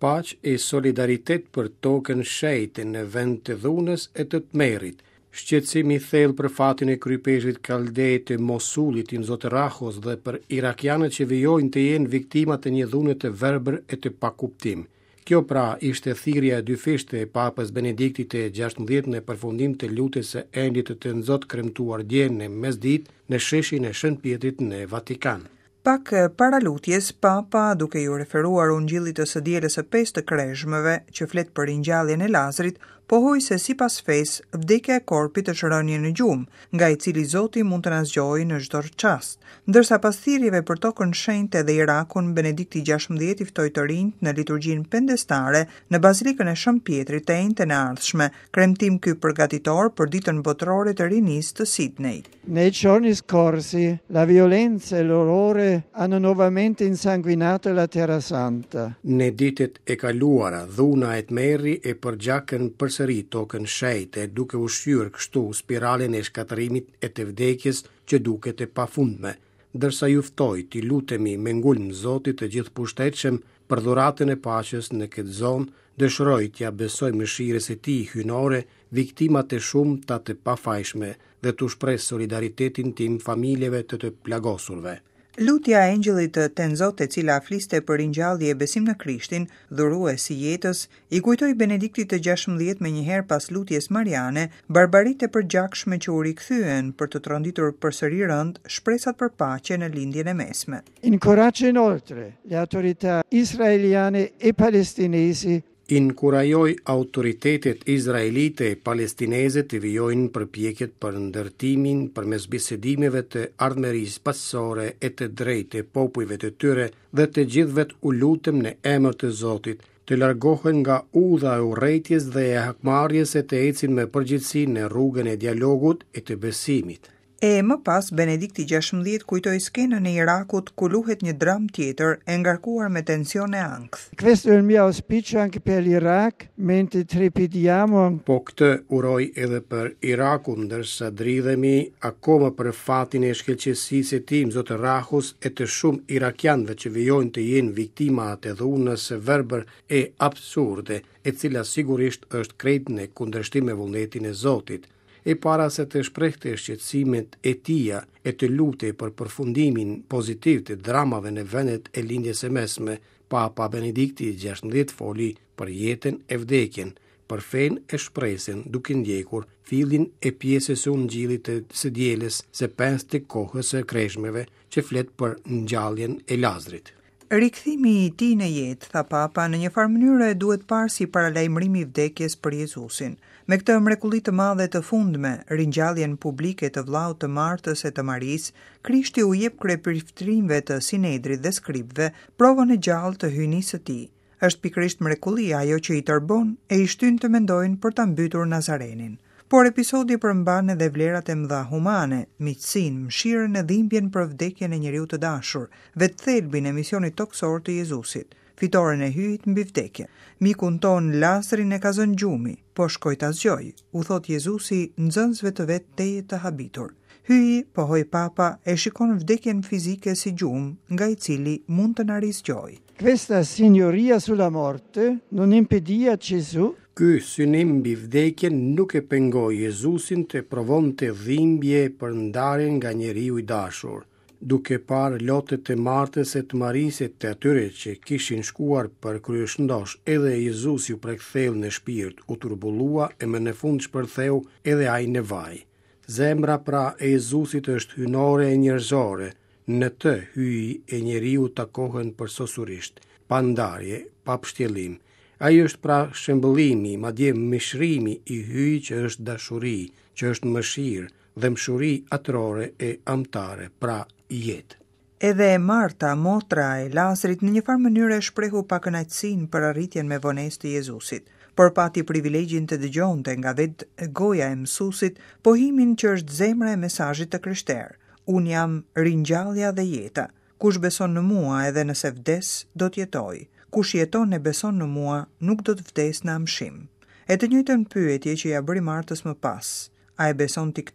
paqë e solidaritet për tokën shejtë në vend të dhunës e të tmerrit. Shqetësimi thellë për fatin e krypeshit kaldej të Mosulit në Zotë Rahos dhe për irakianët që vijojnë të jenë viktimat e një dhune të verbër e të pakuptim. Kjo pra ishte thirrja e dyfishte e Papës Benediktit të 16 në përfundim të lutjes së endit të nxot kremtuar dje në mesditë në sheshin e Shën Pjetrit në Vatikan. Pak para lutjes, Papa, duke ju referuar ungjillit të së dielës së 5 të Kreshmeve, që flet për ringjalljen e Lazarit, pohoi se sipas fesë, vdekja e korpit është rënje në gjumë, nga i cili Zoti mund të na zgjojë në çdo çast. Ndërsa pas thirrjeve për tokën shenjtë dhe Irakun, Benedikti 16 i ftoi të rinjt në liturgjinë pendestare në Bazilikën e Shën Pjetrit të enjten e ardhshme, kremtim ky përgatitor për ditën botërore të rinisë të Sydney. Nei giorni scorsi la violenza e l'orrore hanno nuovamente insanguinato la Terra Santa. Në ditët e kaluara, dhuna e tmerri e përgjakën përsëri tokën shejtë, duke ushqyer kështu spiralen e shkatërimit e të vdekjes që duket e pafundme. Dërsa ju ftoj t'i lutemi me ngulm Zotit të gjithë pushtetshëm për dhuratën e paqes në këtë zonë, dëshiroj t'ja besoj mëshirës së tij hyjnore viktimat e shumta të pafajshme dhe t'u shpres solidaritetin tim familjeve të plagosurve. Lutja e engjëllit të nxot, e cila fliste për ringjallje e besim në Krishtin, dhurues i jetës, i kujtoi Benediktit të 16 me njëherë pas lutjes mariane, barbaritë e përgjakshme që u rikthyen për të tronditur përsëri rënd shpresat për paqe në lindjen e mesme. Incoraggia inoltre le autorità israeliane e palestinesi Inkurajoj autoritetet izraelite e palestineze të vijojnë përpjekjet për ndërtimin përmes bisedimeve të ardhmërisë pasore e të drejtë e popujve të tyre dhe të gjithëve u lutem në emër të Zotit, të largohen nga udha e urrëties dhe e hakmarrjes e të ecin me përgjegjësi në rrugën e dialogut e të besimit. E më pas, Benedikti 16 kujtoi skenën e Irakut ku luhet një dram tjetër e ngarkuar me tensione ankth. Questo è il mio auspicio anche per l'Iraq, mentre trepidiamo. Po këtë uroj edhe për Irakun, ndërsa dridhemi akoma për fatin e shkëlqësisë e tij Zotë Rahos e të shumë irakianëve që vijojnë të jenë viktima të dhunës së verbër e absurde, e cila sigurisht është krejt në kundërshtim me vullnetin e Zotit. E para se të shprehte shqetësimet e tija e të lute për përfundimin pozitiv të dramave në vendet e lindjes së mesme, Papa Benedikti 16 foli për jetën e vdekjen, për fen e shpresën, duke ndjekur fillin e pjesës së ungjillit së dielës së 5 të kohës së Kreshmeve, që flet për ngjalljen e Lazarit. Rikthimi i tij në jetë, tha Papa, në një farë mënyrë duhet parë si paralajmërim i vdekjes për Jezusin. Me këtë mrekulli të madhe të fundme, ringjalljen publike të vllaut të Martës e të Marisë, Krishti u jep kryepriftërimve të Sinedrit dhe skribëve provën e gjallë të hyjnisë së tij. Është pikërisht mrekullia ajo që i tërbon e i shtyn të mendojnë për ta mbytur Nazarenin. Por episodi përmban edhe vlerat e mëdha humane, miqësinë, mëshirën e dhimbjen për vdekjen e njeriu të dashur, vetë thelbin e misionit toksor të Jezusit, fitoren e hyjit mbi vdekje. Mikun ton Lazarin e ka zënë gjumi, po shkoj ta zgjoj, u thot Jezusi nxënësve të vet teje të habitur. Hyi, pohoi Papa, e shikon vdekjen fizike si gjumë, nga i cili mund të na rizgjojë. Questa signoria sulla morte non impedì a Gesù. Ky synim mbi vdekjen nuk e pengoi Jezusin të provonte dhimbje për ndarjen nga njeriu i dashur. Duke parë lotët e Martës e të Marisë të atyre që kishin shkuar për kryeshëndosh, edhe Jezusi u prekthell në shpirt, u turbullua e më në fund shpërtheu edhe ai në vaj. Zemra pra e Jezusit është hyjnore e njerëzore, në të hyj e njeriu takohen përsosisht, pa ndarje, pa pështjellim. Ai është pra shembëllimi, madje mishrimi i hyj që është dashuri, që është mëshirë dhe mshuri atërore e amtare, pra jetë. Edhe Marta, motra e Lazarit, në një farë mënyrë e shprehu pakënaqësinë për arritjen me vonesë të Jezusit, por pati privilegjin të dëgjonte nga vetë goja e mësuesit pohimin që është zemra e mesazhit të krishterë. Unë jam ringjallja dhe jeta. Kush beson në mua edhe nëse vdes, do të jetojë. Kush jeton e beson në mua, nuk do të vdes në amshim. E të njëjtën pyetje që ja bëri Martës më pas. A e beson ti këtë?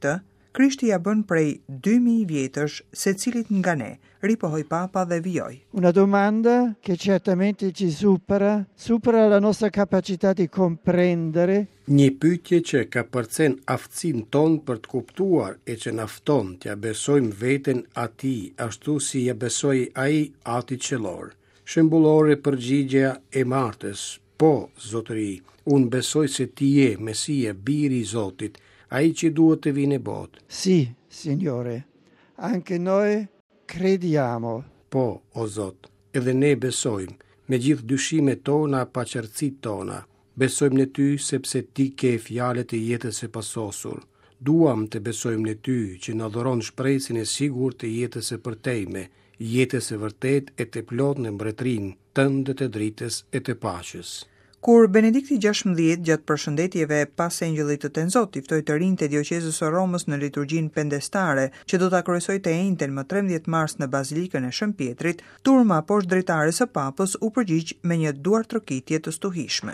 Krishti ja bën prej 2000 vjetësh secilit nga ne, ripohoi Papa dhe vijoi. Una domanda che certamente ci supera la nostra capacità di comprendere. Një pyetje që ka përcen aftësinë tonë për të kuptuar e që na fton t'ja besojmë veten atij ashtu si ja besoi ai Atit qellor. Shembullore përgjigjeja e Martës: Po, Zotëri, unë besoj se ti je Mesia, biri i Zotit, ai që duhet të vinë në botë. Sì, Signore, anche noi crediamo. Po, o Zot, edhe ne besojmë, me gjithë dyshimet tona, paqartësitë tona. Besojmë në ty sepse ti ke fjalët e jetës së pasosur. Duam të besojmë në ty që na dhuron shpresin e sigurt të jetës së përtejme, jetës së vërtet e të plot në mbretërinë tënde të dritës e të paqes. Kur Benedikti 16 gjatë përshëndetjeve pas engjëllit të Tenzot i ftoi të rinjtë e dioqezës së Romës në liturgjinë pendestare, që do ta kryesojë të enjten më 13 mars në Bazilikën e Shën Pietrit, turma poshtë dritares së Papës u përgjigj me një duartrokitje të stuhishme.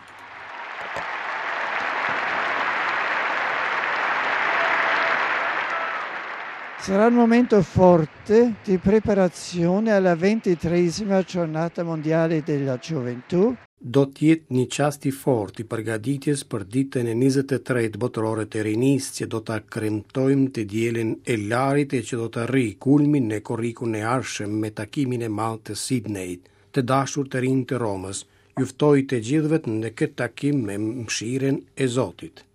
Sarà un momento forte di preparazione alla 23ª giornata mondiale della gioventù. Do t'jetë një çast i fortë i përgatitjes për ditën e 23 botërore të rinisë që do ta kremtojmë të dielën e Larit e që do të rri kulmin në korrikun e ardhshëm me takimin e madh të Sidneyt. Të dashur të rinj të Romës, ju ftoj të gjithëve në këtë takim me mëshirën e Zotit.